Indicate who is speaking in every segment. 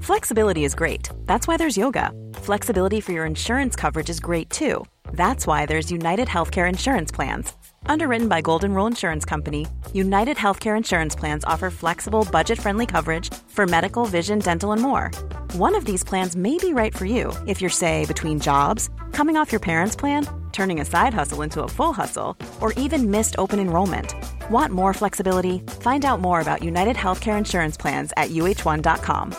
Speaker 1: Flexibility is great. That's why there's yoga. Flexibility for your insurance coverage is great too. That's why there's United Healthcare Insurance Plans. Underwritten by Golden Rule Insurance Company, United Healthcare Insurance Plans offer flexible, budget-friendly coverage for medical, vision, dental, and more. One of these plans may be right for you if you're, say, between jobs, coming off your parents' plan, turning a side hustle into a full hustle, or even missed open enrollment. Want more flexibility? Find out more about United Healthcare Insurance Plans at uh1.com.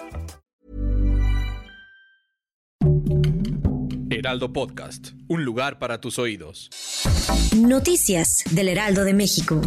Speaker 2: Heraldo Podcast, un lugar para tus oídos.
Speaker 3: Noticias del Heraldo de México.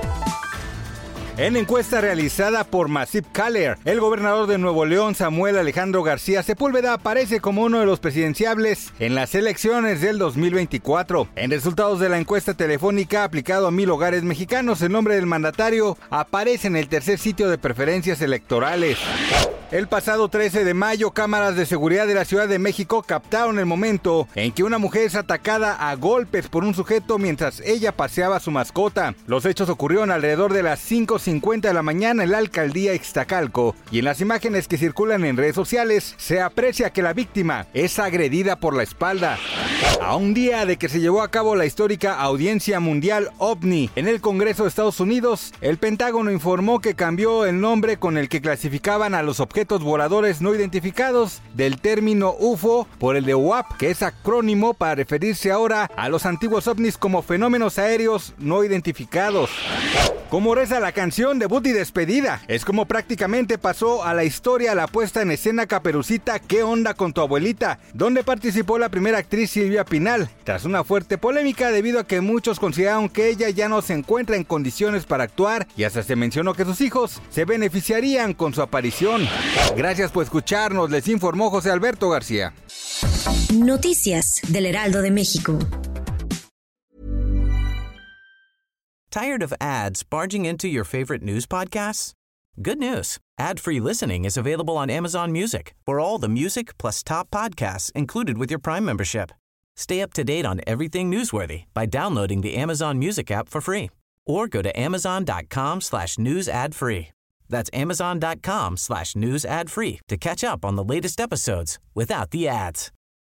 Speaker 4: En encuesta realizada por Massive Caller, el gobernador de Nuevo León, Samuel Alejandro García Sepúlveda, aparece como uno de los presidenciables en las elecciones del 2024. En resultados de la encuesta telefónica aplicado a 1,000 hogares mexicanos, el nombre del mandatario aparece en el tercer sitio de preferencias electorales. El pasado 13 de mayo, cámaras de seguridad de la Ciudad de México captaron el momento en que una mujer es atacada a golpes por un sujeto mientras ella paseaba a su mascota. Los hechos ocurrieron alrededor de las 5:50 de la mañana en la alcaldía Ixtacalco, y en las imágenes que circulan en redes sociales se aprecia que la víctima es agredida por la espalda. A un día de que se llevó a cabo la histórica audiencia mundial OVNI en el Congreso de Estados Unidos, el Pentágono informó que cambió el nombre con el que clasificaban a los objetos voladores no identificados del término UFO por el de UAP, que es acrónimo para referirse ahora a los antiguos ovnis como fenómenos aéreos no identificados. Como reza la canción, debut y despedida. Es como prácticamente pasó a la historia la puesta en escena Caperucita ¿Qué onda con tu abuelita?, donde participó la primera actriz Silvia Pinal, tras una fuerte polémica debido a que muchos consideraron que ella ya no se encuentra en condiciones para actuar, y hasta se mencionó que sus hijos se beneficiarían con su aparición. Gracias por escucharnos, les informó José Alberto García.
Speaker 3: Noticias del Heraldo de México.
Speaker 5: Tired of ads barging into your favorite news podcasts? Good news. Ad-free listening is available on Amazon Music for all the music plus top podcasts included with your Prime membership. Stay up to date on everything newsworthy by downloading the Amazon Music app for free or go to amazon.com/news ad free. That's amazon.com/news ad free to catch up on the latest episodes without the ads.